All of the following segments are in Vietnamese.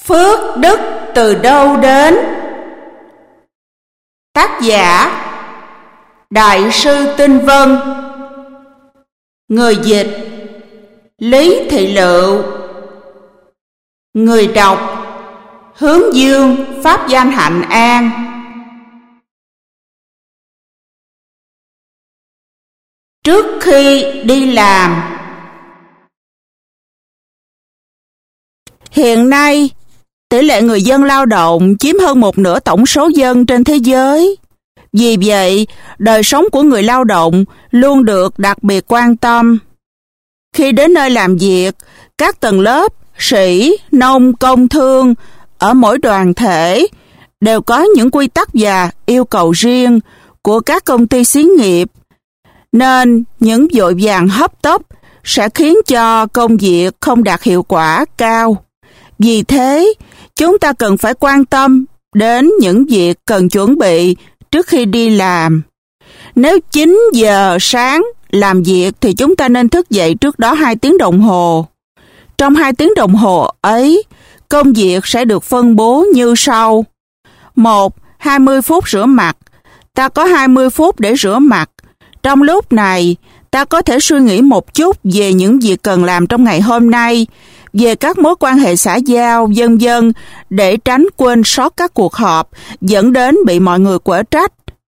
Phước đức từ đâu đến? Tác giả Đại sư Tinh Vân. Người dịch Lý Thị Lựu. Người đọc Hướng Dương Pháp Danh Hạnh An. Trước khi đi làm. Hiện nay, tỷ lệ người dân lao động chiếm hơn một nửa tổng số dân trên thế giới. Vì vậy, đời sống của người lao động luôn được đặc biệt quan tâm. Khi đến nơi làm việc, các tầng lớp, sĩ, nông, công thương ở mỗi đoàn thể đều có những quy tắc và yêu cầu riêng của các công ty xí nghiệp, nên những vội vàng hấp tấp sẽ khiến cho công việc không đạt hiệu quả cao. Vì thế, chúng ta cần phải quan tâm đến những việc cần chuẩn bị trước khi đi làm. Nếu 9 giờ sáng làm việc thì chúng ta nên thức dậy trước đó 2 tiếng đồng hồ. Trong 2 tiếng đồng hồ ấy, công việc sẽ được phân bố như sau. 1. 20 phút rửa mặt. Ta có 20 phút để rửa mặt. Trong lúc này, ta có thể suy nghĩ một chút về những việc cần làm trong ngày hôm nay, về các mối quan hệ xã giao, vân vân, để tránh quên sót các cuộc họp, dẫn đến bị mọi người quở trách.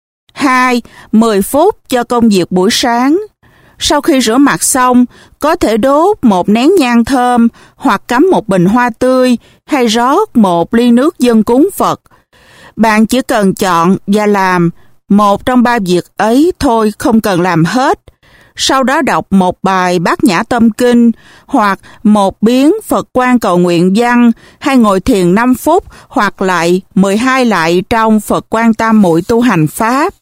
2. 10 phút cho công việc buổi sáng. Sau khi rửa mặt xong, có thể đốt một nén nhang thơm, hoặc cắm một bình hoa tươi, hay rót một ly nước dâng cúng Phật. Bạn chỉ cần chọn và làm một trong 3 việc ấy thôi, không cần làm hết. Sau đó đọc một bài Bát Nhã Tâm Kinh, hoặc một biến Phật Quan Cầu Nguyện Văn, hay ngồi thiền 5 phút, hoặc lại 12 lại trong Phật Quan Tam Muội tu hành Pháp.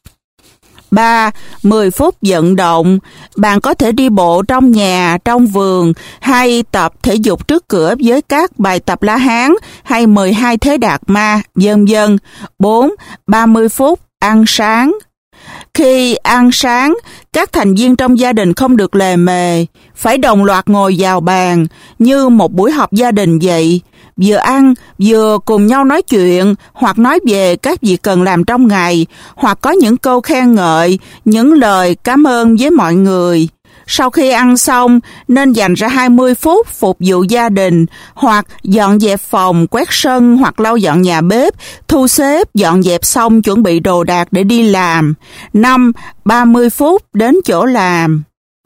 3. 10 phút vận động. Bạn có thể đi bộ trong nhà, trong vườn, hay tập thể dục trước cửa với các bài tập La Hán, hay 12 thế Đạt Ma, vân vân. 4. 30 phút ăn sáng. Khi ăn sáng, các thành viên trong gia đình không được lề mề, phải đồng loạt ngồi vào bàn như một buổi họp gia đình vậy. Vừa ăn, vừa cùng nhau nói chuyện, hoặc nói về các việc cần làm trong ngày, hoặc có những câu khen ngợi, những lời cảm ơn với mọi người. Sau khi ăn xong, nên dành ra 20 phút phục vụ gia đình, hoặc dọn dẹp phòng, quét sân, hoặc lau dọn nhà bếp, thu xếp, dọn dẹp xong chuẩn bị đồ đạc để đi làm. 5. 30 phút đến chỗ làm.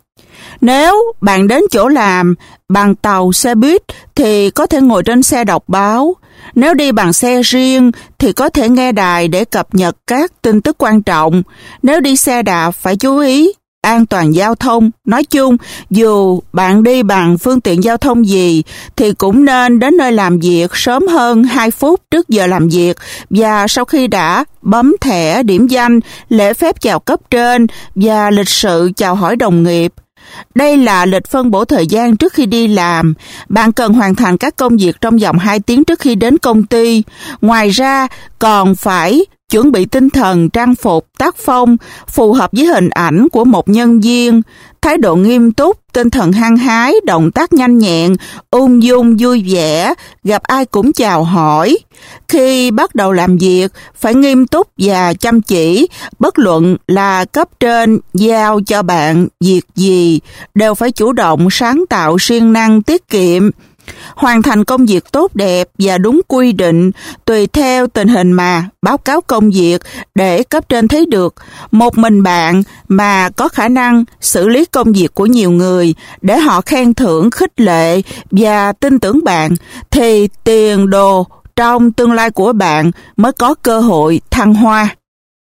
Nếu bạn đến chỗ làm bằng tàu, xe buýt thì có thể ngồi trên xe đọc báo. Nếu đi bằng xe riêng thì có thể nghe đài để cập nhật các tin tức quan trọng. Nếu đi xe đạp phải chú ý an toàn giao thông. Nói chung, dù bạn đi bằng phương tiện giao thông gì thì cũng nên đến nơi làm việc sớm hơn 2 phút trước giờ làm việc, và sau khi đã bấm thẻ điểm danh, lễ phép chào cấp trên và lịch sự chào hỏi đồng nghiệp. Đây là lịch phân bổ thời gian trước khi đi làm. Bạn cần hoàn thành các công việc trong vòng 2 tiếng trước khi đến công ty. Ngoài ra, còn phải chuẩn bị tinh thần, trang phục, tác phong phù hợp với hình ảnh của một nhân viên, thái độ nghiêm túc, tinh thần hăng hái, động tác nhanh nhẹn, ung dung, vui vẻ, gặp ai cũng chào hỏi. Khi bắt đầu làm việc, phải nghiêm túc và chăm chỉ, bất luận là cấp trên giao cho bạn việc gì, đều phải chủ động, sáng tạo, siêng năng, tiết kiệm. Hoàn thành công việc tốt đẹp và đúng quy định, tùy theo tình hình mà báo cáo công việc để cấp trên thấy được. Một mình bạn mà có khả năng xử lý công việc của nhiều người để họ khen thưởng, khích lệ và tin tưởng bạn, thì tiền đồ trong tương lai của bạn mới có cơ hội thăng hoa.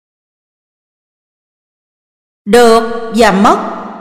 Được và mất.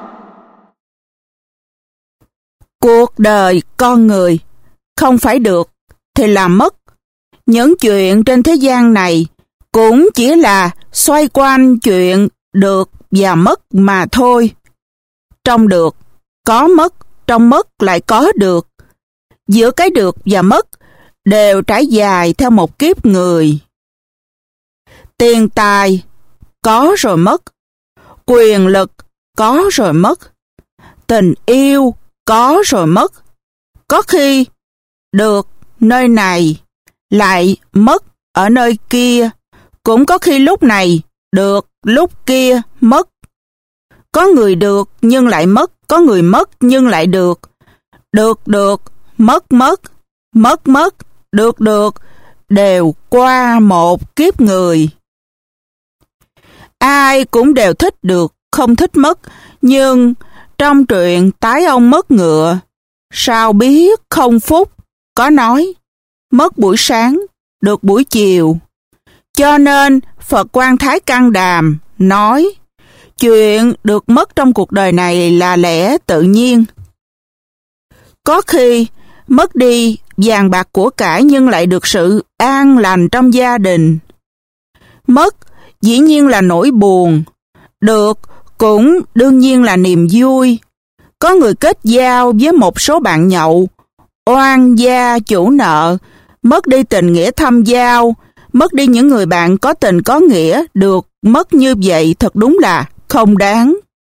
Cuộc đời con người không phải được thì là mất. Những chuyện trên thế gian này cũng chỉ là xoay quanh chuyện được và mất mà thôi. Trong được có mất, trong mất lại có được. Giữa cái được và mất đều trải dài theo một kiếp người. Tiền tài có rồi mất, quyền lực có rồi mất, tình yêu có rồi mất. Có khi được nơi này lại mất ở nơi kia, cũng có khi lúc này được, lúc kia mất. Có người được nhưng lại mất, có người mất nhưng lại được. Được, mất, được, đều qua một kiếp người. Ai cũng đều thích được, không thích mất, nhưng trong truyện Tái ông mất ngựa, sao biết không phúc, có nói, mất buổi sáng, được buổi chiều. Cho nên Phật Quan Thái Căn Đàm nói, chuyện được mất trong cuộc đời này là lẽ tự nhiên. Có khi mất đi vàng bạc của cải nhưng lại được sự an lành trong gia đình. Mất dĩ nhiên là nỗi buồn, được cũng đương nhiên là niềm vui. Có người kết giao với một số bạn nhậu, oan gia chủ nợ, mất đi tình nghĩa thâm giao, mất đi những người bạn có tình có nghĩa, được mất như vậy thật đúng là không đáng.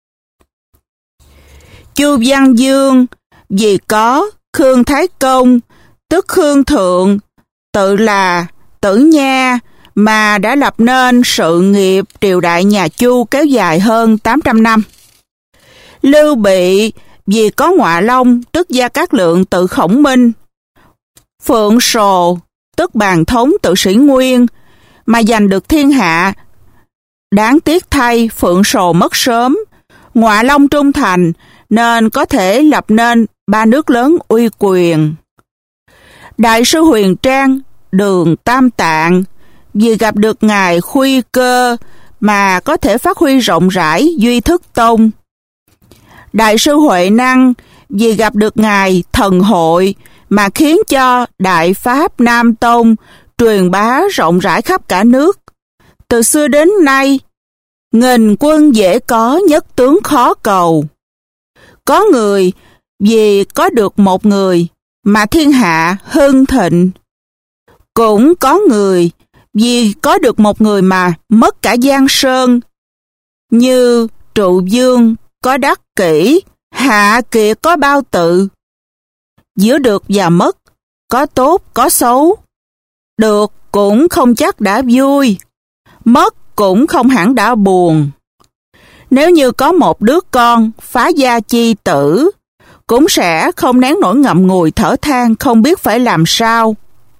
Chu Văn Dương vì có Khương Thái Công, tức Khương Thượng, tự là Tử Nha, mà đã lập nên sự nghiệp triều đại nhà Chu kéo dài hơn 800 năm. Lưu Bị vì có Ngọa Long, tức Gia Cát Lượng tự Khổng Minh, Phượng Sồ, tức Bàn Thống tự Sĩ Nguyên, mà giành được thiên hạ. Đáng tiếc thay Phượng Sồ mất sớm, Ngọa Long trung thành, nên có thể lập nên ba nước lớn uy quyền. Đại sư Huyền Trang, Đường Tam Tạng, vì gặp được Ngài Khuy Cơ mà có thể phát huy rộng rãi duy thức tông. Đại sư Huệ Năng vì gặp được Ngài Thần Hội mà khiến cho Đại Pháp Nam Tông truyền bá rộng rãi khắp cả nước. Từ xưa đến nay, nghìn quân dễ có, nhất tướng khó cầu. Có người vì có được một người mà thiên hạ hưng thịnh. Cũng có người vì có được một người mà mất cả giang sơn. Như Trụ Dương có Đắc Kỷ, Hạ Kiệt có Bao Tự. Giữa được và mất, có tốt có xấu. Được cũng không chắc đã vui, mất cũng không hẳn đã buồn. Nếu như có một đứa con phá gia chi tử, cũng sẽ không nén nổi ngậm ngùi thở than không biết phải làm sao.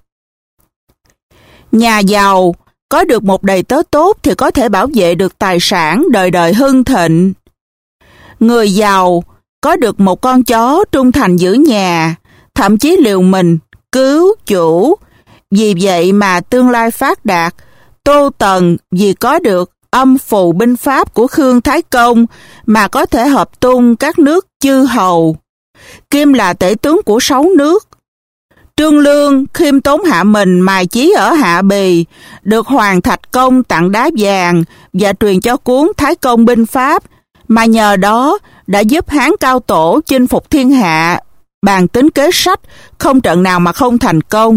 Nhà giàu có được một đầy tớ tốt thì có thể bảo vệ được tài sản đời đời hưng thịnh. Người giàu có được một con chó trung thành giữ nhà, thậm chí liều mình cứu chủ. Vì vậy mà tương lai phát đạt. Tô Tần vì có được âm phù binh pháp của Khương Thái Công mà có thể hợp tung các nước chư hầu. Kim là tể tướng của 6 nước. Trương Lương khiêm tốn hạ mình mài chí ở Hạ Bì, được Hoàng Thạch Công tặng đá vàng và truyền cho cuốn Thái Công binh pháp, mà nhờ đó đã giúp Hán Cao Tổ chinh phục thiên hạ, bàn tính kế sách, không trận nào mà không thành công.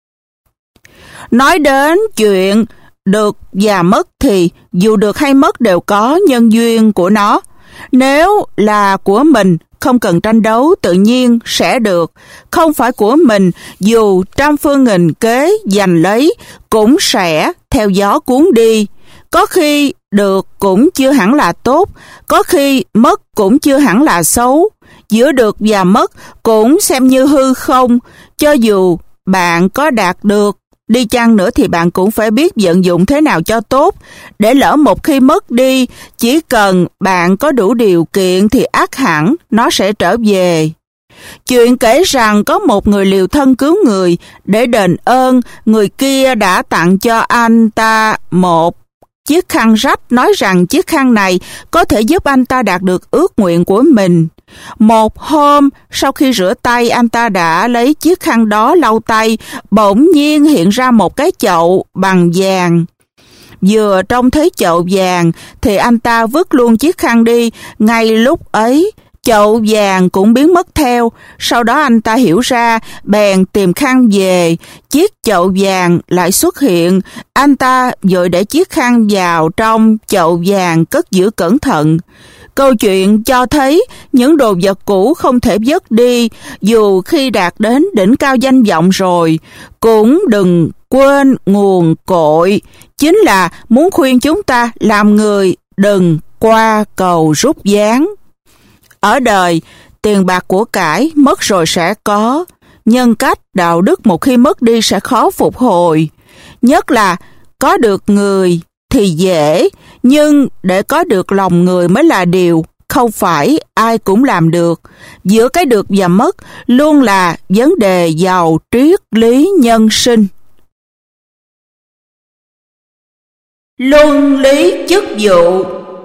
Nói đến chuyện được và mất thì dù được hay mất đều có nhân duyên của nó. Nếu là của mình, không cần tranh đấu, tự nhiên sẽ được. Không phải của mình, dù trăm phương nghìn kế giành lấy, cũng sẽ theo gió cuốn đi. Có khi được cũng chưa hẳn là tốt, có khi mất cũng chưa hẳn là xấu. Giữa được và mất cũng xem như hư không. Cho dù bạn có đạt được đi chăng nữa thì bạn cũng phải biết vận dụng thế nào cho tốt. Để lỡ một khi mất đi, chỉ cần bạn có đủ điều kiện thì ắt hẳn nó sẽ trở về. Chuyện kể rằng có một người liều thân cứu người để đền ơn, người kia đã tặng cho anh ta một chiếc khăn rách, nói rằng chiếc khăn này có thể giúp anh ta đạt được ước nguyện của mình. Một hôm, sau khi rửa tay, anh ta đã lấy chiếc khăn đó lau tay, bỗng nhiên hiện ra một cái chậu bằng vàng. Vừa trông thấy chậu vàng thì anh ta vứt luôn chiếc khăn đi. Ngay lúc ấy, chậu vàng cũng biến mất theo. Sau đó anh ta hiểu ra, bèn tìm khăn về. Chiếc chậu vàng lại xuất hiện. Anh ta vội để chiếc khăn vào trong chậu vàng cất giữ cẩn thận. Câu chuyện cho thấy những đồ vật cũ không thể vứt đi, dù khi đạt đến đỉnh cao danh vọng rồi. Cũng đừng quên nguồn cội, chính là muốn khuyên chúng ta làm người đừng qua cầu rút ván. Ở đời, tiền bạc của cải mất rồi sẽ có, nhân cách, đạo đức một khi mất đi sẽ khó phục hồi. Nhất là có được người thì dễ, nhưng để có được lòng người mới là điều không phải ai cũng làm được. Giữa cái được và mất luôn là vấn đề giàu triết lý nhân sinh. Luân lý chức vụ.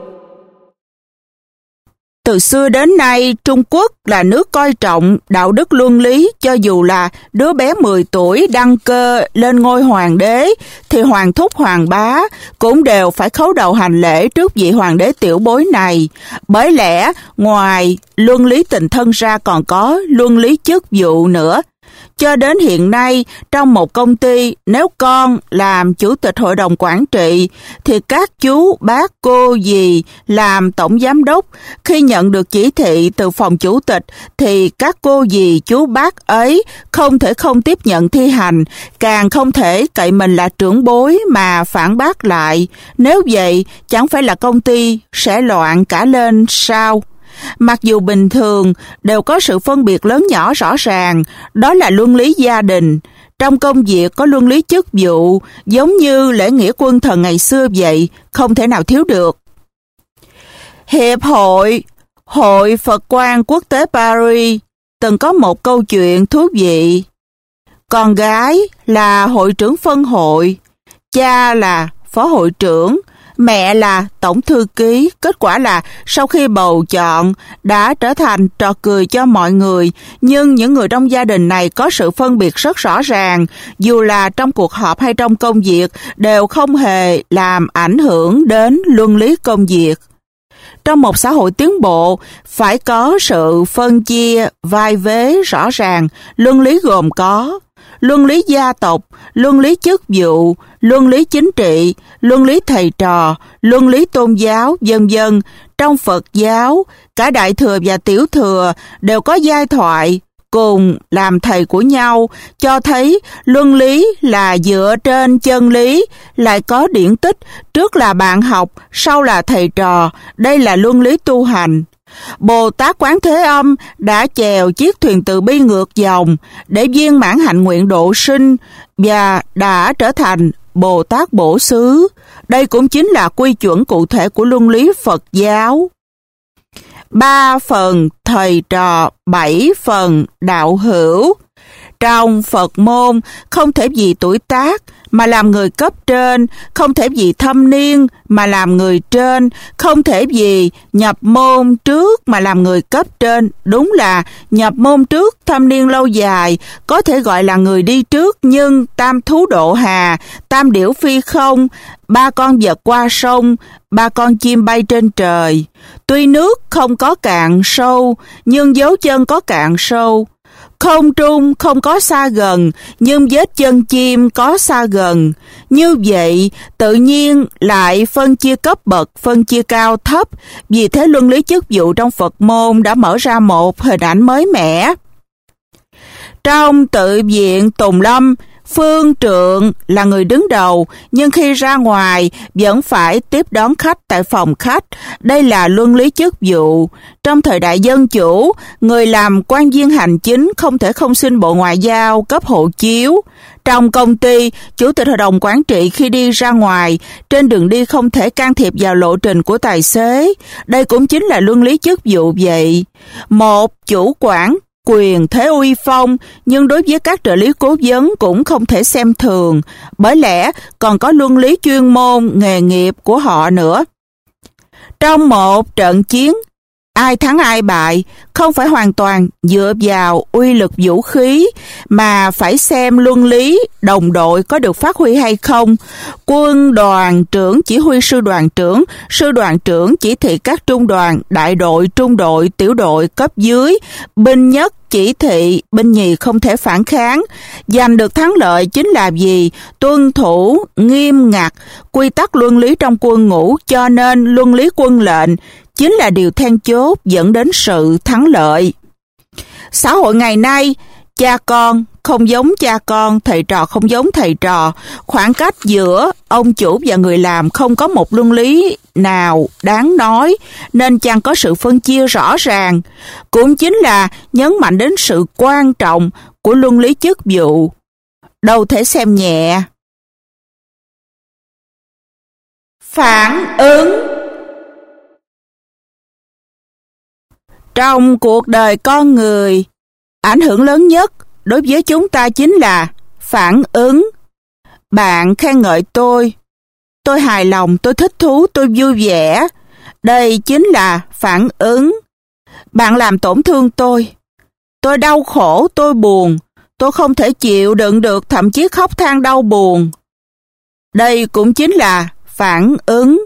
Từ xưa đến nay, Trung Quốc là nước coi trọng đạo đức luân lý, cho dù là đứa bé 10 tuổi đăng cơ lên ngôi hoàng đế, thì hoàng thúc hoàng bá cũng đều phải khấu đầu hành lễ trước vị hoàng đế tiểu bối này. Bởi lẽ, ngoài luân lý tình thân ra còn có luân lý chức vụ nữa. Cho đến hiện nay, trong một công ty, nếu con làm chủ tịch hội đồng quản trị, thì các chú, bác, cô, dì làm tổng giám đốc. Khi nhận được chỉ thị từ phòng chủ tịch, thì các cô, dì, chú, bác ấy không thể không tiếp nhận thi hành, càng không thể cậy mình là trưởng bối mà phản bác lại. Nếu vậy, chẳng phải là công ty sẽ loạn cả lên sao? Mặc dù bình thường đều có sự phân biệt lớn nhỏ rõ ràng, đó là luân lý gia đình. Trong công việc có luân lý chức vụ, giống như lễ nghĩa quân thần ngày xưa vậy, không thể nào thiếu được. Hiệp hội Hội Phật Quang Quốc tế Paris từng có một câu chuyện thú vị. Con gái là hội trưởng phân hội, cha là phó hội trưởng, mẹ là tổng thư ký. Kết quả là sau khi bầu chọn đã trở thành trò cười cho mọi người, nhưng những người trong gia đình này có sự phân biệt rất rõ ràng, dù là trong cuộc họp hay trong công việc đều không hề làm ảnh hưởng đến luân lý công việc. Trong một xã hội tiến bộ, phải có sự phân chia vai vế rõ ràng. Luân lý gồm có luân lý gia tộc, luân lý chức vụ, luân lý chính trị, luân lý thầy trò, luân lý tôn giáo, vân vân. Trong Phật giáo, cả Đại Thừa và Tiểu Thừa đều có giai thoại cùng làm thầy của nhau, cho thấy luân lý là dựa trên chân lý, lại có điển tích, trước là bạn học, sau là thầy trò. Đây là luân lý tu hành. Bồ Tát Quán Thế Âm đã chèo chiếc thuyền từ bi ngược dòng để viên mãn hạnh nguyện độ sinh và đã trở thành Bồ Tát Bổ Xứ. Đây cũng chính là quy chuẩn cụ thể của luân lý Phật giáo. 3 phần thầy trò, 7 phần đạo hữu. Trong Phật môn, không thể vì tuổi tác mà làm người cấp trên, không thể vì thâm niên mà làm người trên, không thể vì nhập môn trước mà làm người cấp trên. Đúng là nhập môn trước, thâm niên lâu dài, có thể gọi là người đi trước, nhưng tam thú độ hà, tam điểu phi không, 3 con vật qua sông, 3 con chim bay trên trời. Tuy nước không có cạn sâu, nhưng dấu chân có cạn sâu. Không trung không có xa gần, nhưng vết chân chim có xa gần. Như vậy, tự nhiên lại phân chia cấp bậc, phân chia cao thấp. Vì thế luân lý chức vụ trong Phật môn đã mở ra một hình ảnh mới mẻ. Trong tự viện Tùng Lâm, phương trượng là người đứng đầu, nhưng khi ra ngoài vẫn phải tiếp đón khách tại phòng khách. Đây là luân lý chức vụ. Trong thời đại dân chủ, người làm quan viên hành chính không thể không xin Bộ Ngoại giao cấp hộ chiếu. Trong công ty, chủ tịch hội đồng quản trị khi đi ra ngoài, trên đường đi không thể can thiệp vào lộ trình của tài xế. Đây cũng chính là luân lý chức vụ vậy. Một chủ quản quyền thế uy phong, nhưng đối với các trợ lý cố vấn cũng không thể xem thường, bởi lẽ còn có luân lý chuyên môn, nghề nghiệp của họ nữa. Trong một trận chiến, ai thắng ai bại không phải hoàn toàn dựa vào uy lực vũ khí, mà phải xem luân lý đồng đội có được phát huy hay không. Quân đoàn trưởng chỉ huy sư đoàn trưởng chỉ thị các trung đoàn, đại đội, trung đội, tiểu đội cấp dưới, binh nhất chỉ thị, binh nhì không thể phản kháng. Giành được thắng lợi chính là vì tuân thủ nghiêm ngặt quy tắc luân lý trong quân ngũ, cho nên luân lý quân lệnh chính là điều then chốt dẫn đến sự thắng lợi. Xã hội ngày nay, cha con không giống cha con, thầy trò không giống thầy trò, khoảng cách giữa ông chủ và người làm không có một luân lý nào đáng nói, nên chẳng có sự phân chia rõ ràng, cũng chính là nhấn mạnh đến sự quan trọng của luân lý chức vụ. Đâu thể xem nhẹ. Phản ứng. Trong cuộc đời con người, ảnh hưởng lớn nhất đối với chúng ta chính là phản ứng. Bạn khen ngợi tôi hài lòng, tôi thích thú, tôi vui vẻ. Đây chính là phản ứng. Bạn làm tổn thương tôi đau khổ, tôi buồn, tôi không thể chịu đựng được, thậm chí khóc than đau buồn. Đây cũng chính là phản ứng.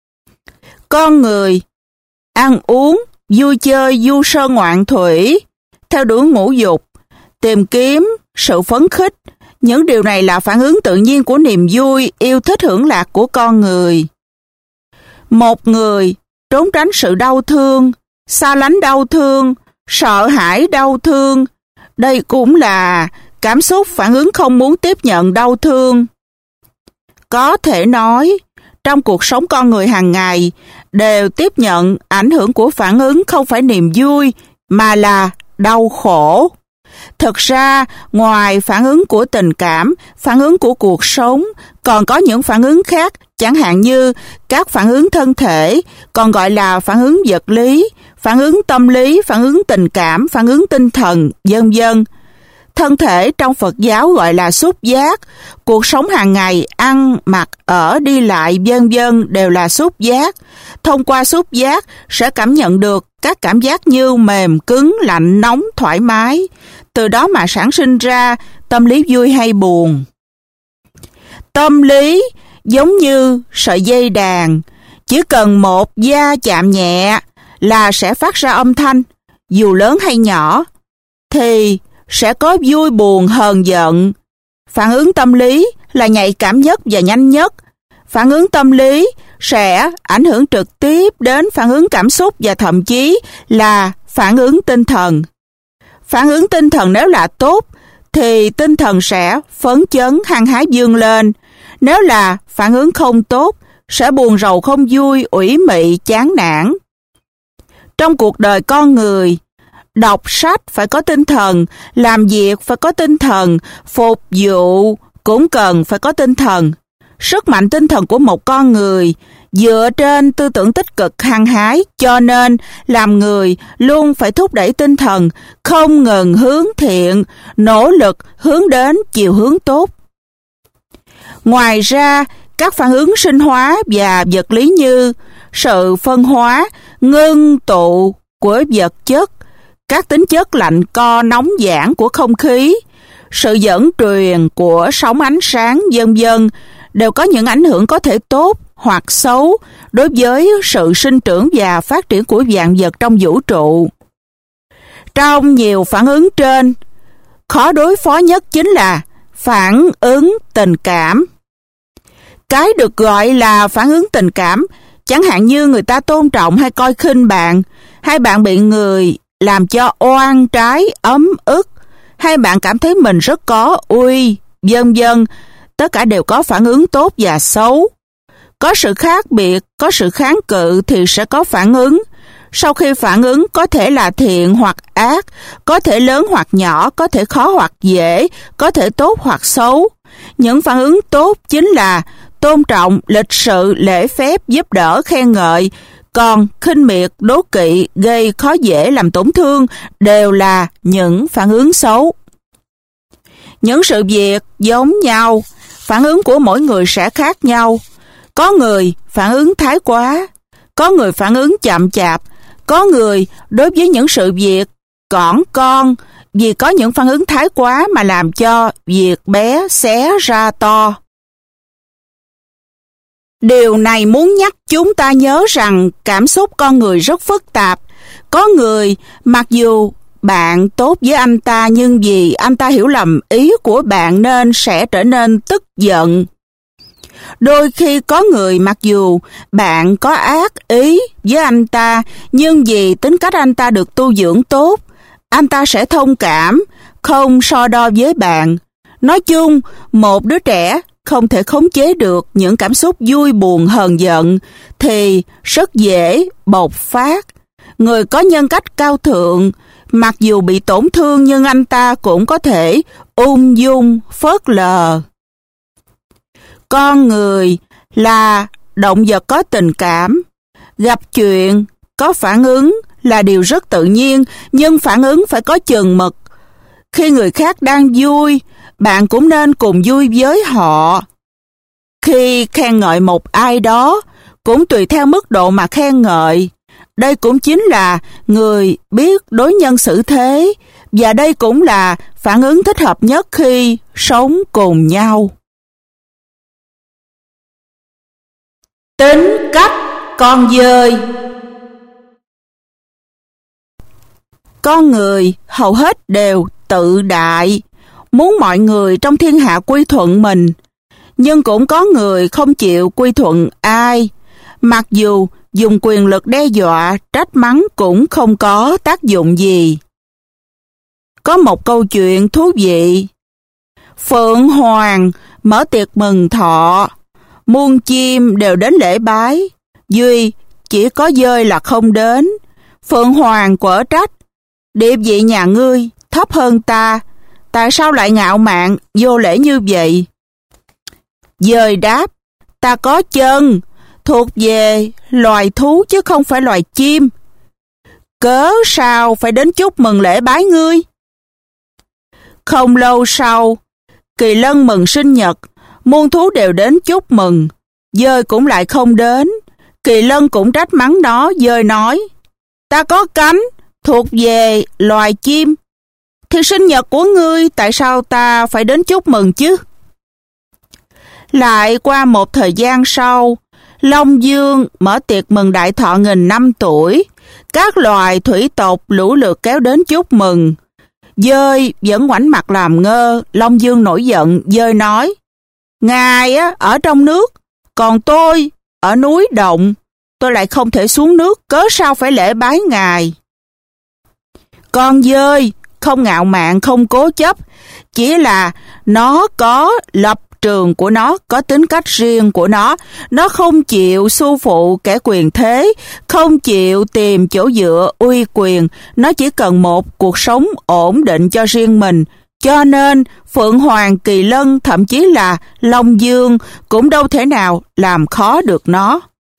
Con người ăn uống, vui chơi, du sơn ngoạn thủy, theo đuổi ngũ dục, tìm kiếm sự phấn khích. Những điều này là phản ứng tự nhiên của niềm vui, yêu thích hưởng lạc của con người. Một người trốn tránh sự đau thương, xa lánh đau thương, sợ hãi đau thương, đây cũng là cảm xúc phản ứng không muốn tiếp nhận đau thương. Có thể nói, trong cuộc sống con người hàng ngày đều tiếp nhận ảnh hưởng của phản ứng không phải niềm vui mà là đau khổ. Thực ra, ngoài phản ứng của tình cảm, phản ứng của cuộc sống, còn có những phản ứng khác, chẳng hạn như các phản ứng thân thể, còn gọi là phản ứng vật lý, phản ứng tâm lý, phản ứng tình cảm, phản ứng tinh thần, vân vân. Thân thể trong Phật giáo gọi là xúc giác, cuộc sống hàng ngày, ăn, mặc, ở, đi lại, vân vân đều là xúc giác. Thông qua xúc giác sẽ cảm nhận được các cảm giác như mềm, cứng, lạnh, nóng, thoải mái. Từ đó mà sản sinh ra tâm lý vui hay buồn. Tâm lý giống như sợi dây đàn, chỉ cần một va chạm nhẹ là sẽ phát ra âm thanh, dù lớn hay nhỏ, thì sẽ có vui buồn hờn giận. Phản ứng tâm lý là nhạy cảm nhất và nhanh nhất. Phản ứng tâm lý sẽ ảnh hưởng trực tiếp đến phản ứng cảm xúc và thậm chí là phản ứng tinh thần. Phản ứng tinh thần nếu là tốt thì tinh thần sẽ phấn chấn, hăng hái vươn lên. Nếu là phản ứng không tốt, sẽ buồn rầu không vui, ủy mị, chán nản. Trong cuộc đời con người, đọc sách phải có tinh thần, làm việc phải có tinh thần, phục vụ cũng cần phải có tinh thần. Sức mạnh tinh thần của một con người dựa trên tư tưởng tích cực hăng hái, cho nên làm người luôn phải thúc đẩy tinh thần, không ngừng hướng thiện, nỗ lực hướng đến chiều hướng tốt. Ngoài ra, các phản ứng sinh hóa và vật lý như sự phân hóa, ngưng tụ của vật chất, các tính chất lạnh co nóng giãn của không khí, sự dẫn truyền của sóng ánh sáng, vân vân, đều có những ảnh hưởng có thể tốt hoặc xấu đối với sự sinh trưởng và phát triển của vạn vật trong vũ trụ. Trong nhiều phản ứng trên, khó đối phó nhất chính là phản ứng tình cảm. Cái được gọi là phản ứng tình cảm, chẳng hạn như người ta tôn trọng hay coi khinh bạn, hay bạn bị người làm cho oan trái, ấm ức, hay bạn cảm thấy mình rất có uy, vân vân, tất cả đều có phản ứng tốt và xấu. Có sự khác biệt, có sự kháng cự thì sẽ có phản ứng. Sau khi phản ứng có thể là thiện hoặc ác, có thể lớn hoặc nhỏ, có thể khó hoặc dễ, có thể tốt hoặc xấu. Những phản ứng tốt chính là tôn trọng, lịch sự, lễ phép, giúp đỡ, khen ngợi. Còn khinh miệt, đố kỵ, gây khó dễ, làm tổn thương đều là những phản ứng xấu. Những sự việc giống nhau, phản ứng của mỗi người sẽ khác nhau. Có người phản ứng thái quá, có người phản ứng chậm chạp, có người đối với những sự việc cỏn con, vì có những phản ứng thái quá mà làm cho việc bé xé ra to. Điều này muốn nhắc chúng ta nhớ rằng cảm xúc con người rất phức tạp. Có người, mặc dù bạn tốt với anh ta nhưng vì anh ta hiểu lầm ý của bạn nên sẽ trở nên tức giận. Đôi khi có người mặc dù bạn có ác ý với anh ta, nhưng vì tính cách anh ta được tu dưỡng tốt, anh ta sẽ thông cảm, không so đo với bạn. Nói chung, một đứa trẻ không thể khống chế được những cảm xúc vui buồn hờn giận thì rất dễ bộc phát. Người có nhân cách cao thượng, mặc dù bị tổn thương nhưng anh ta cũng có thể ung dung phớt lờ. Con người là động vật có tình cảm. Gặp chuyện, có phản ứng là điều rất tự nhiên, nhưng phản ứng phải có chừng mực. Khi người khác đang vui, bạn cũng nên cùng vui với họ. Khi khen ngợi một ai đó, cũng tùy theo mức độ mà khen ngợi. Đây cũng chính là người biết đối nhân xử thế, và đây cũng là phản ứng thích hợp nhất khi sống cùng nhau. Tính cách con dơi. Con người hầu hết đều tự đại, muốn mọi người trong thiên hạ quy thuận mình, nhưng cũng có người không chịu quy thuận ai. Mặc dù dùng quyền lực đe dọa, trách mắng cũng không có tác dụng gì. Có một câu chuyện thú vị. Phượng Hoàng mở tiệc mừng thọ, muôn chim đều đến lễ bái, duy chỉ có dơi là không đến. Phượng Hoàng quở trách, địa vị nhà ngươi thấp hơn ta, tại sao lại ngạo mạn vô lễ như vậy? Dơi đáp, ta có chân, thuộc về loài thú chứ không phải loài chim. Cớ sao phải đến chúc mừng lễ bái ngươi? Không lâu sau, Kỳ Lân mừng sinh nhật, muôn thú đều đến chúc mừng, dơi cũng lại không đến. Kỳ Lân cũng trách mắng nó, dơi nói, ta có cánh, thuộc về loài chim, thì sinh nhật của ngươi tại sao ta phải đến chúc mừng chứ? Lại qua một thời gian sau, Long Dương mở tiệc mừng đại thọ 1000 năm tuổi, các loài thủy tộc lũ lượt kéo đến chúc mừng. Dơi vẫn ngoảnh mặt làm ngơ. Long Dương nổi giận, dơi nói, ngài ở trong nước, còn tôi ở núi động, tôi lại không thể xuống nước, cớ sao phải lễ bái ngài? Con dơi không ngạo mạn, không cố chấp, chỉ là nó có lập trường của nó, có tính cách riêng của nó không chịu xu phụ kẻ quyền thế, không chịu tìm chỗ dựa uy quyền, nó chỉ cần một cuộc sống ổn định cho riêng mình. Cho nên Phượng Hoàng, Kỳ Lân, thậm chí là Long Dương cũng đâu thể nào làm khó được nó.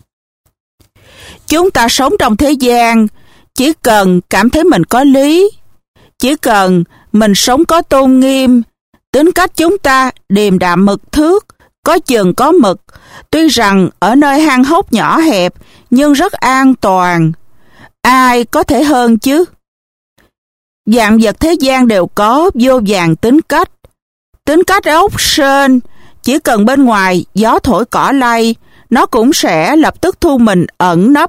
Chúng ta sống trong thế gian, chỉ cần cảm thấy mình có lý, chỉ cần mình sống có tôn nghiêm, tính cách chúng ta điềm đạm mực thước, có chừng có mực, tuy rằng ở nơi hang hốc nhỏ hẹp nhưng rất an toàn. Ai có thể hơn chứ? Vạn vật thế gian đều có vô vàn tính cách. Tính cách ốc sên, chỉ cần bên ngoài gió thổi cỏ lay, nó cũng sẽ lập tức thu mình ẩn nấp.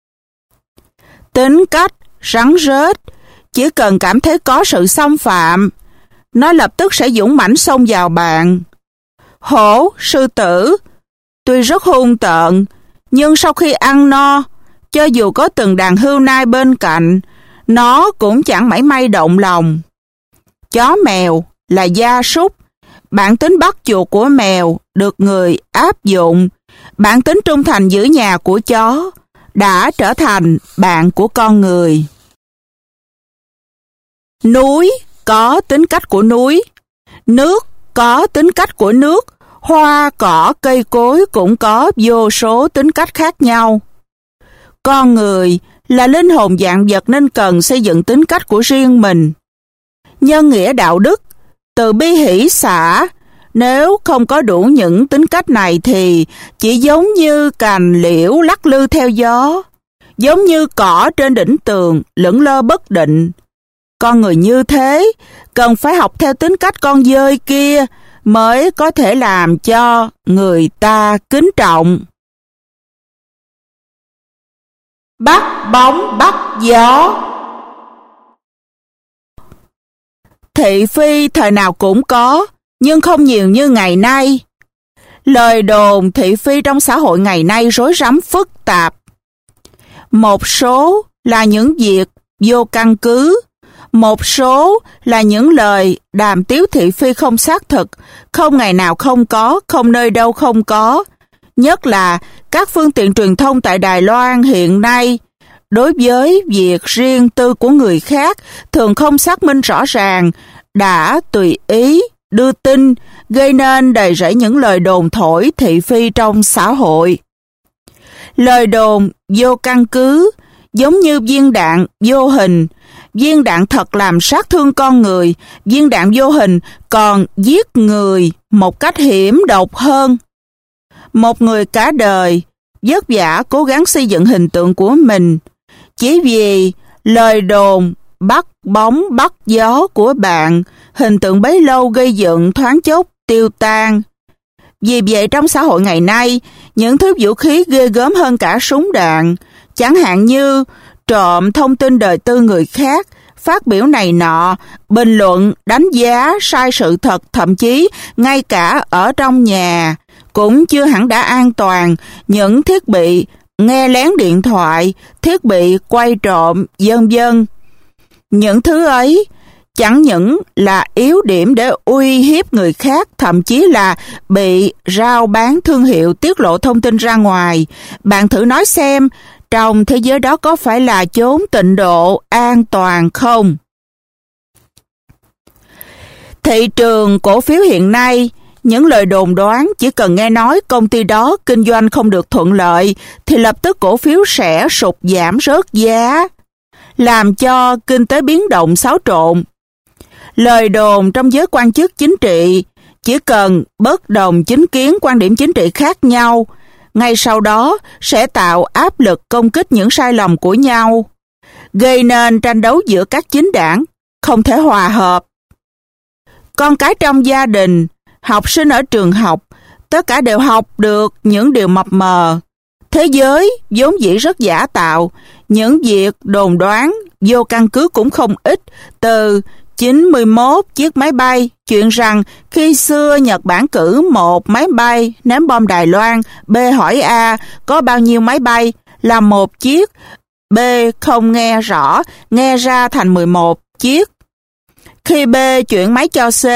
Tính cách rắn rết, chỉ cần cảm thấy có sự xâm phạm, nó lập tức sẽ dũng mãnh xông vào bạn. Hổ, sư tử, tuy rất hung tợn, nhưng sau khi ăn no, cho dù có từng đàn hươu nai bên cạnh, nó cũng chẳng mảy may động lòng. Chó mèo là gia súc, bản tính bắt chuột của mèo được người áp dụng, bản tính trung thành giữ nhà của chó đã trở thành bạn của con người. Núi có tính cách của núi, nước có tính cách của nước, hoa cỏ cây cối cũng có vô số tính cách khác nhau. Con người là linh hồn vạn vật nên cần xây dựng tính cách của riêng mình. Nhân nghĩa đạo đức, từ bi hỷ xả, nếu không có đủ những tính cách này thì chỉ giống như cành liễu lắc lư theo gió, giống như cỏ trên đỉnh tường lững lơ bất định. Con người như thế cần phải học theo tính cách con dơi kia mới có thể làm cho người ta kính trọng. Bắt bóng bắt gió. Thị phi thời nào cũng có, nhưng không nhiều như ngày nay. Lời đồn thị phi trong xã hội ngày nay rối rắm phức tạp. Một số là những việc vô căn cứ, một số là những lời đàm tiếu thị phi không xác thực, không ngày nào không có, không nơi đâu không có. Nhất là các phương tiện truyền thông tại Đài Loan hiện nay, đối với việc riêng tư của người khác thường không xác minh rõ ràng, đã tùy ý đưa tin, gây nên đầy rẫy những lời đồn thổi thị phi trong xã hội. Lời đồn vô căn cứ giống như viên đạn vô hình. Viên đạn thật làm sát thương con người, viên đạn vô hình còn giết người một cách hiểm độc hơn. Một người cả đời vất vả cố gắng xây dựng hình tượng của mình, chỉ vì lời đồn bắt bóng bắt gió của bạn, hình tượng bấy lâu gây dựng thoáng chốc tiêu tan. Vì vậy trong xã hội ngày nay, những thứ vũ khí ghê gớm hơn cả súng đạn, chẳng hạn như trộm thông tin đời tư người khác, phát biểu này nọ, bình luận, đánh giá sai sự thật, thậm chí ngay cả ở trong nhà cũng chưa hẳn đã an toàn. Những thiết bị nghe lén điện thoại, thiết bị quay trộm, vân vân. Những thứ ấy chẳng những là yếu điểm để uy hiếp người khác, thậm chí là bị rao bán thương hiệu, tiết lộ thông tin ra ngoài. Bạn thử nói xem, trong thế giới đó có phải là chốn tịnh độ an toàn không? Thị trường cổ phiếu hiện nay, những lời đồn đoán chỉ cần nghe nói công ty đó kinh doanh không được thuận lợi thì lập tức cổ phiếu sẽ sụt giảm rớt giá, làm cho kinh tế biến động xáo trộn. Lời đồn trong giới quan chức chính trị chỉ cần bất đồng chính kiến, quan điểm chính trị khác nhau, ngay sau đó sẽ tạo áp lực công kích những sai lầm của nhau, gây nên tranh đấu giữa các chính đảng, không thể hòa hợp. Con cái trong gia đình, học sinh ở trường học, tất cả đều học được những điều mập mờ. Thế giới vốn dĩ rất giả tạo, những việc đồn đoán vô căn cứ cũng không ít, từ 91 chiếc máy bay, chuyện rằng khi xưa Nhật Bản cử một máy bay ném bom Đài Loan, B hỏi A có bao nhiêu máy bay, là một chiếc, B không nghe rõ, nghe ra thành 11 chiếc. Khi B chuyển máy cho C,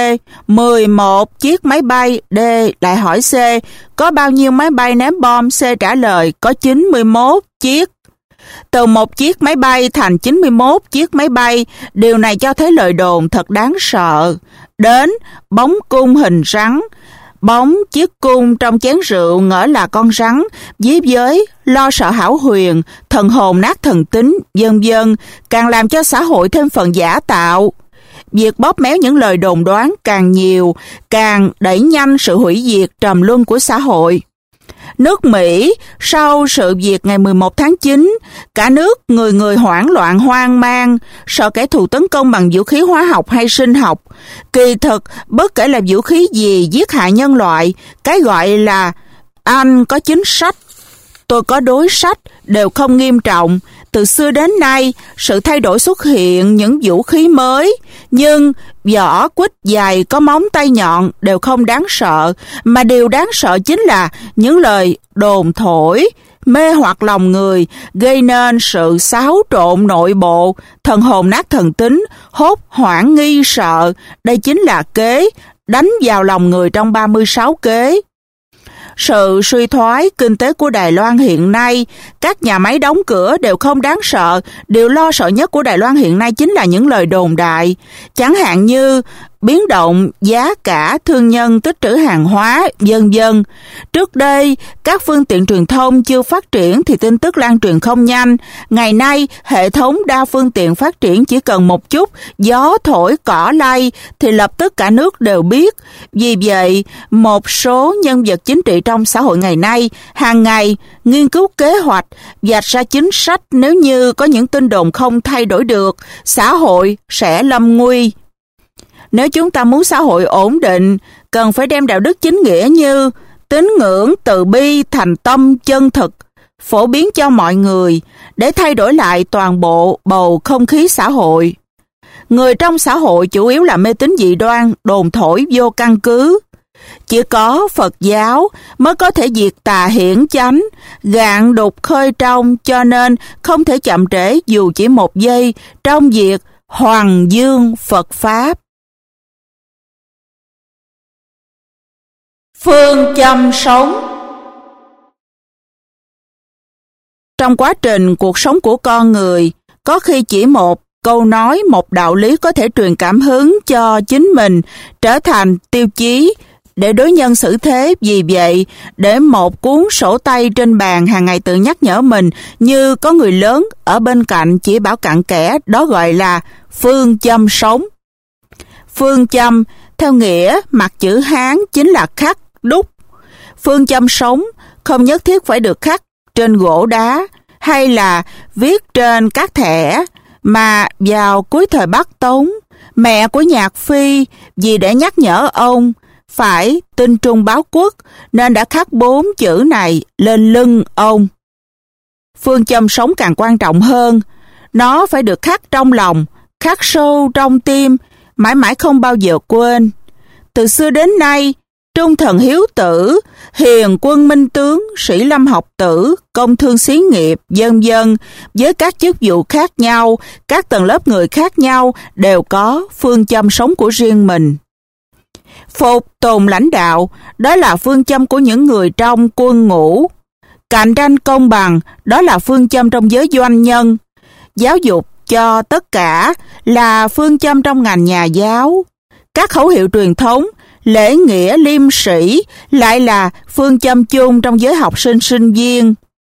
11 chiếc máy bay, D lại hỏi C có bao nhiêu máy bay ném bom, C trả lời có 91 chiếc. Từ một chiếc máy bay thành 91 chiếc máy bay, điều này cho thấy lời đồn thật đáng sợ. Đến bóng cung hình rắn, bóng chiếc cung trong chén rượu ngỡ là con rắn, với giới lo sợ hão huyền, thần hồn nát thần tính, vân vân, càng làm cho xã hội thêm phần giả tạo. Việc bóp méo những lời đồn đoán càng nhiều, càng đẩy nhanh sự hủy diệt trầm luân của xã hội. Nước Mỹ, sau sự việc ngày 11 tháng 9, cả nước người người hoảng loạn hoang mang, sợ kẻ thù tấn công bằng vũ khí hóa học hay sinh học. Kỳ thực, bất kể là vũ khí gì giết hại nhân loại, cái gọi là anh có chính sách, tôi có đối sách đều không nghiêm trọng. Từ xưa đến nay, sự thay đổi xuất hiện những vũ khí mới, nhưng vỏ quýt dài có móng tay nhọn đều không đáng sợ, mà điều đáng sợ chính là những lời đồn thổi, mê hoặc lòng người, gây nên sự xáo trộn nội bộ, thần hồn nát thần tính, hốt hoảng nghi sợ. Đây chính là kế đánh vào lòng người trong 36 kế. Sự suy thoái kinh tế của Đài Loan hiện nay, các nhà máy đóng cửa đều không đáng sợ. Điều lo sợ nhất của Đài Loan hiện nay chính là những lời đồn đại, chẳng hạn như biến động giá cả, thương nhân tích trữ hàng hóa, vân vân. Trước đây, các phương tiện truyền thông chưa phát triển thì tin tức lan truyền không nhanh. Ngày nay, hệ thống đa phương tiện phát triển, chỉ cần một chút gió thổi cỏ lay thì lập tức cả nước đều biết. Vì vậy, một số nhân vật chính trị trong xã hội ngày nay hàng ngày nghiên cứu kế hoạch, vạch ra chính sách. Nếu như có những tin đồn không thay đổi được, xã hội sẽ lâm nguy. Nếu chúng ta muốn xã hội ổn định, cần phải đem đạo đức chính nghĩa như tín ngưỡng, từ bi, thành tâm, chân thực, phổ biến cho mọi người, để thay đổi lại toàn bộ bầu không khí xã hội. Người trong xã hội chủ yếu là mê tín dị đoan, đồn thổi vô căn cứ. Chỉ có Phật giáo mới có thể diệt tà hiển chánh, gạn đục khơi trong, cho nên không thể chậm trễ dù chỉ một giây trong việc hoằng dương Phật Pháp. Phương châm sống. Trong quá trình cuộc sống của con người, có khi chỉ một câu nói, một đạo lý có thể truyền cảm hứng cho chính mình, trở thành tiêu chí để đối nhân xử thế. Vì vậy, để một cuốn sổ tay trên bàn hàng ngày tự nhắc nhở mình như có người lớn ở bên cạnh chỉ bảo cặn kẽ, đó gọi là phương châm sống. Phương châm, theo nghĩa mặt chữ Hán, chính là khắc, đúc. Phương châm sống không nhất thiết phải được khắc trên gỗ đá hay là viết trên các thẻ, mà vào cuối thời Bắc Tống, mẹ của Nhạc Phi vì để nhắc nhở ông phải tinh trung báo quốc nên đã khắc 4 chữ này lên lưng ông. Phương châm sống càng quan trọng hơn, nó phải được khắc trong lòng, khắc sâu trong tim, mãi mãi không bao giờ quên. Từ xưa đến nay, trung thần hiếu tử, hiền quân minh tướng, sĩ lâm học tử, công thương xí nghiệp, vân vân, với các chức vụ khác nhau, các tầng lớp người khác nhau đều có phương châm sống của riêng mình. Phục tùng lãnh đạo, đó là phương châm của những người trong quân ngũ. Cạnh tranh công bằng, đó là phương châm trong giới doanh nhân. Giáo dục cho tất cả là phương châm trong ngành nhà giáo. Các khẩu hiệu truyền thống, lễ nghĩa liêm sĩ lại là phương châm chung trong giới học sinh sinh viên.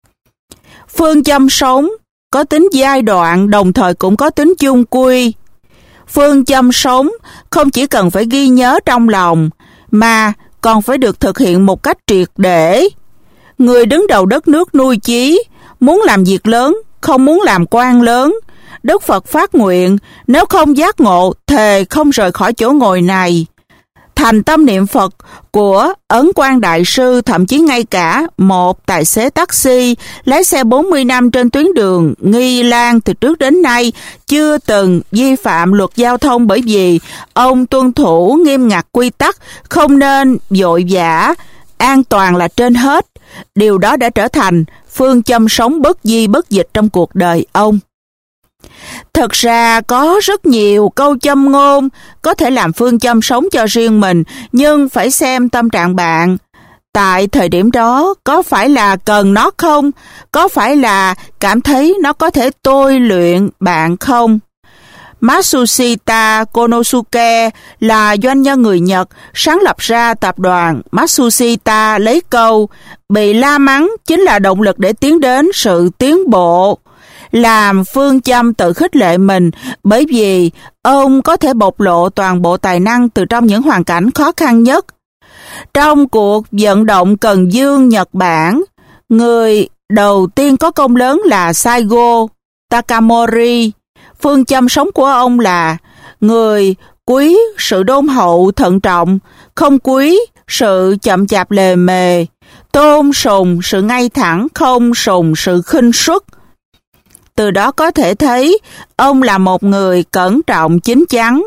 Phương châm sống có tính giai đoạn, đồng thời cũng có tính chung quy. Phương châm sống không chỉ cần phải ghi nhớ trong lòng, mà còn phải được thực hiện một cách triệt để. Người đứng đầu đất nước nuôi chí, muốn làm việc lớn, không muốn làm quan lớn. Đức Phật phát nguyện, nếu không giác ngộ, thề không rời khỏi chỗ ngồi này. Thành tâm niệm Phật của Ấn Quang Đại Sư, thậm chí ngay cả một tài xế taxi lái xe 40 năm trên tuyến đường Nghi Lan từ trước đến nay chưa từng vi phạm luật giao thông, bởi vì ông tuân thủ nghiêm ngặt quy tắc không nên vội vã, an toàn là trên hết. Điều đó đã trở thành phương châm sống bất di bất dịch trong cuộc đời ông. Thật ra có rất nhiều câu châm ngôn có thể làm phương châm sống cho riêng mình, nhưng phải xem tâm trạng bạn. Tại thời điểm đó, có phải là cần nó không? Có phải là cảm thấy nó có thể tôi luyện bạn không? Matsushita Konosuke là doanh nhân người Nhật, sáng lập ra tập đoàn Matsushita lấy câu bị la mắng chính là động lực để tiến đến sự tiến bộ, làm phương châm tự khích lệ mình, bởi vì ông có thể bộc lộ toàn bộ tài năng từ trong những hoàn cảnh khó khăn nhất. Trong cuộc vận động Cần Dương Nhật Bản, người đầu tiên có công lớn là Saigo Takamori. Phương châm sống của ông là người quý sự đôn hậu thận trọng, không quý sự chậm chạp lề mề, tôn sùng sự ngay thẳng, không sùng sự khinh suất. Từ đó có thể thấy ông là một người cẩn trọng chín chắn.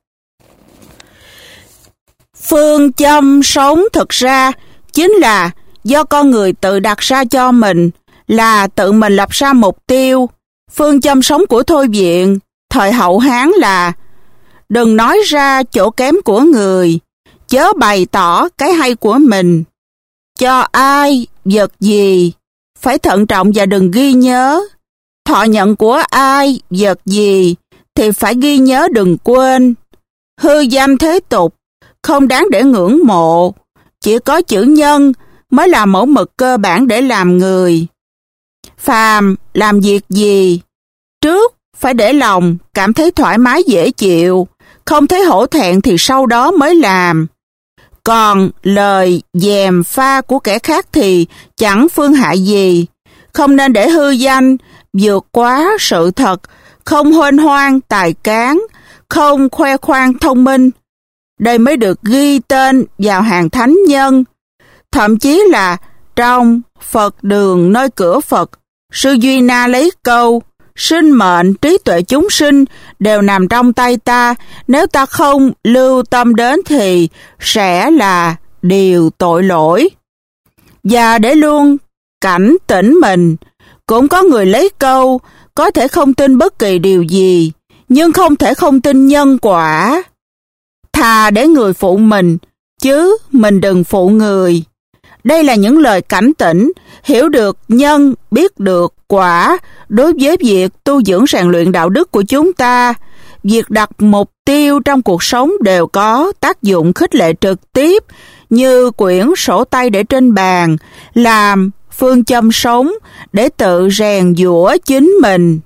Phương châm sống thực ra chính là do con người tự đặt ra cho mình, là tự mình lập ra mục tiêu. Phương châm sống của Thôi Viện thời Hậu Hán là đừng nói ra chỗ kém của người, chớ bày tỏ cái hay của mình. Cho ai, vật gì, phải thận trọng và đừng ghi nhớ. Thọ nhận của ai, vật gì, thì phải ghi nhớ đừng quên. Hư danh thế tục, không đáng để ngưỡng mộ. Chỉ có chữ nhân mới là mẫu mực cơ bản để làm người. Phàm làm việc gì, trước phải để lòng cảm thấy thoải mái dễ chịu, không thấy hổ thẹn thì sau đó mới làm. Còn lời dèm pha của kẻ khác thì chẳng phương hại gì. Không nên để hư danh vượt quá sự thật, không huênh hoang tài cán, không khoe khoang thông minh. Đây mới được ghi tên vào hàng thánh nhân. Thậm chí là trong Phật đường nơi cửa Phật, Sư Duy Na lấy câu sinh mệnh, trí tuệ chúng sinh đều nằm trong tay ta, nếu ta không lưu tâm đến thì sẽ là điều tội lỗi. Và để luôn cảnh tỉnh mình, cũng có người lấy câu có thể không tin bất kỳ điều gì, nhưng không thể không tin nhân quả. Thà để người phụ mình, chứ mình đừng phụ người. Đây là những lời cảnh tỉnh, hiểu được nhân, biết được quả đối với việc tu dưỡng rèn luyện đạo đức của chúng ta. Việc đặt mục tiêu trong cuộc sống đều có tác dụng khích lệ trực tiếp, như quyển sổ tay để trên bàn, làm phương châm sống để tự rèn giũa chính mình.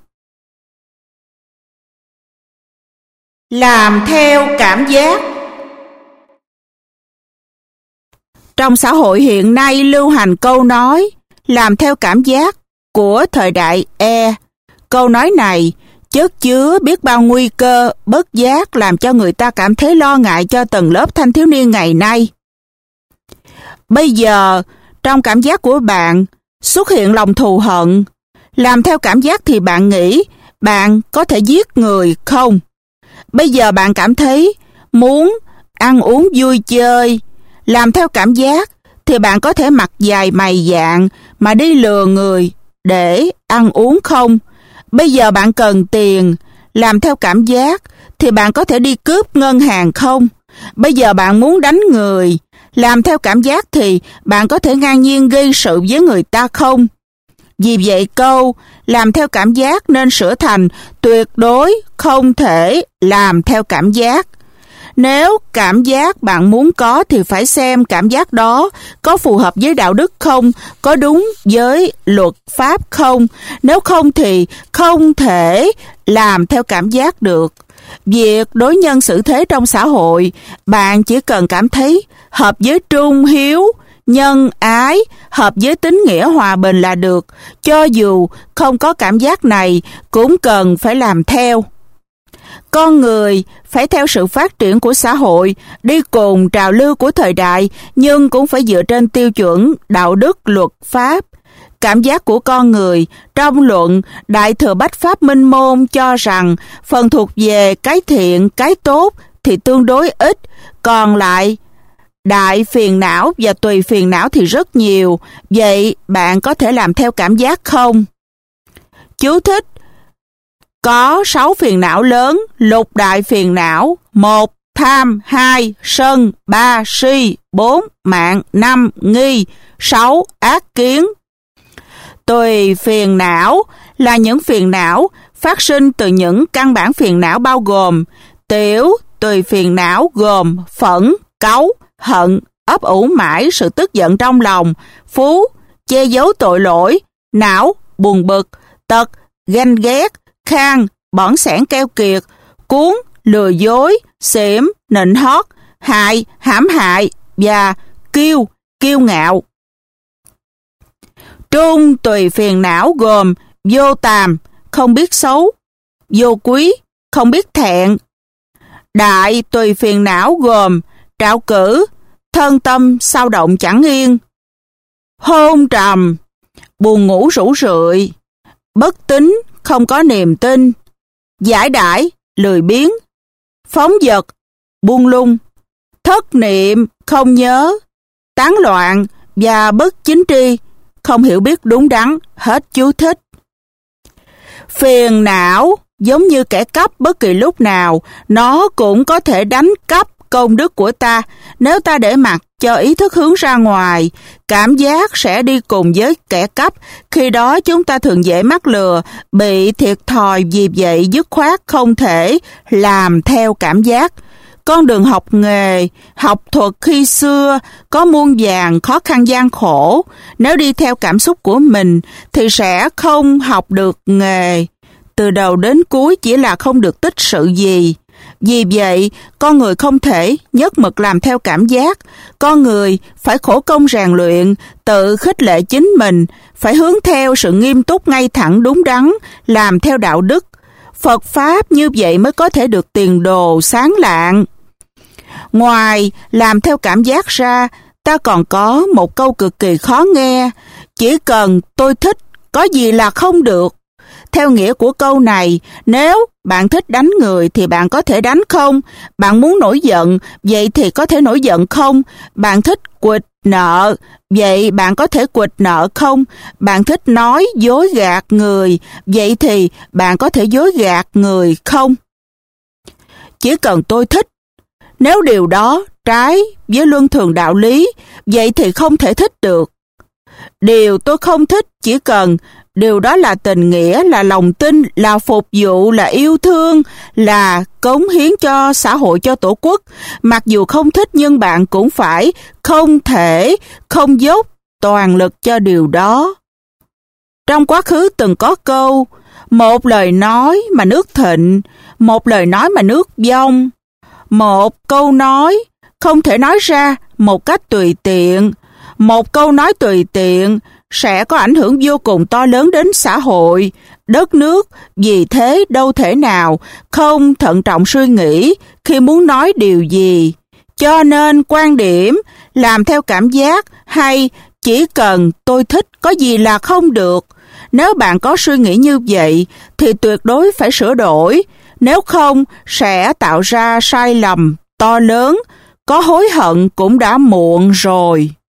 Làm theo cảm giác. Trong xã hội hiện nay lưu hành câu nói làm theo cảm giác của thời đại E. Câu nói này chất chứa biết bao nguy cơ bất giác làm cho người ta cảm thấy lo ngại cho tầng lớp thanh thiếu niên ngày nay. Bây giờ, trong cảm giác của bạn xuất hiện lòng thù hận. Làm theo cảm giác thì bạn nghĩ bạn có thể giết người không? Bây giờ bạn cảm thấy muốn ăn uống vui chơi. Làm theo cảm giác thì bạn có thể mặt dày mày dạn mà đi lừa người để ăn uống không? Bây giờ bạn cần tiền. Làm theo cảm giác thì bạn có thể đi cướp ngân hàng không? Bây giờ bạn muốn đánh người. Làm theo cảm giác thì bạn có thể ngang nhiên gây sự với người ta không? Vì vậy câu làm theo cảm giác nên sửa thành tuyệt đối không thể làm theo cảm giác. Nếu cảm giác bạn muốn có thì phải xem cảm giác đó có phù hợp với đạo đức không, có đúng với luật pháp không. Nếu không thì không thể làm theo cảm giác được. Việc đối nhân xử thế trong xã hội, bạn chỉ cần cảm thấy hợp với trung hiếu, nhân ái, hợp với tín nghĩa hòa bình là được. Cho dù không có cảm giác này, cũng cần phải làm theo. Con người phải theo sự phát triển của xã hội, đi cùng trào lưu của thời đại, nhưng cũng phải dựa trên tiêu chuẩn đạo đức luật pháp. Cảm giác của con người trong luận Đại Thừa Bách Pháp Minh Môn cho rằng phần thuộc về cái thiện, cái tốt thì tương đối ít, còn lại đại phiền não và tùy phiền não thì rất nhiều. Vậy bạn có thể làm theo cảm giác không? Chú thích: có 6 phiền não lớn, lục đại phiền não: 1. Tham, 2. Sân, 3. Si, 4. Mạng, 5. Nghi, 6. Ác kiến. Tùy phiền não là những phiền não phát sinh từ những căn bản phiền não bao gồm tiểu tùy phiền não gồm phẫn, cáu, hận, ấp ủ mãi sự tức giận trong lòng; phú, che giấu tội lỗi; não, buồn bực; tật, ganh ghét; khang, bỏng sẻn keo kiệt; cuốn, lừa dối; xỉm, nịnh hót; hại, hãm hại; và kiêu, kiêu ngạo. Trung tùy phiền não gồm vô tàm, không biết xấu; vô quý, không biết thẹn. Đại tùy phiền não gồm trạo cử, thân tâm sao động chẳng yên; hôn trầm, buồn ngủ rũ rượi; bất tín, không có niềm tin; giải đãi, lười biếng; phóng dật, buông lung; thất niệm, không nhớ; tán loạn và bất chính tri, không hiểu biết đúng đắn. Hết chú thích. Phiền não giống như kẻ cắp, bất kỳ lúc nào nó cũng có thể đánh cắp công đức của ta. Nếu ta để mặc cho ý thức hướng ra ngoài, cảm giác sẽ đi cùng với kẻ cắp. Khi đó chúng ta thường dễ mắc lừa, bị thiệt thòi. Vì vậy dứt khoát không thể làm theo cảm giác. Con đường học nghề, học thuật khi xưa có muôn vàn khó khăn gian khổ. Nếu đi theo cảm xúc của mình thì sẽ không học được nghề. Từ đầu đến cuối chỉ là không được tích sự gì. Vì vậy, con người không thể nhất mực làm theo cảm giác. Con người phải khổ công rèn luyện, tự khích lệ chính mình, phải hướng theo sự nghiêm túc ngay thẳng đúng đắn, làm theo đạo đức. Phật Pháp như vậy mới có thể được tiền đồ sáng lạng. Ngoài làm theo cảm giác ra, ta còn có một câu cực kỳ khó nghe: chỉ cần tôi thích, có gì là không được. Theo nghĩa của câu này, nếu bạn thích đánh người thì bạn có thể đánh không? Bạn muốn nổi giận, vậy thì có thể nổi giận không? Bạn thích quỵt nợ, vậy bạn có thể quỵt nợ không? Bạn thích nói dối gạt người, vậy thì bạn có thể dối gạt người không? Chỉ cần tôi thích. Nếu điều đó trái với luân thường đạo lý, vậy thì không thể thích được. Điều tôi không thích chỉ cần điều đó là tình nghĩa, là lòng tin, là phục vụ, là yêu thương, là cống hiến cho xã hội, cho tổ quốc. Mặc dù không thích nhưng bạn cũng phải không thể không dốc toàn lực cho điều đó. Trong quá khứ từng có câu, một lời nói mà nước thịnh, một lời nói mà nước vong. Một câu nói không thể nói ra một cách tùy tiện. Một câu nói tùy tiện sẽ có ảnh hưởng vô cùng to lớn đến xã hội, đất nước. Vì thế đâu thể nào không thận trọng suy nghĩ khi muốn nói điều gì. Cho nên quan điểm làm theo cảm giác hay chỉ cần tôi thích có gì là không được. Nếu bạn có suy nghĩ như vậy thì tuyệt đối phải sửa đổi. Nếu không sẽ tạo ra sai lầm to lớn. Có hối hận cũng đã muộn rồi.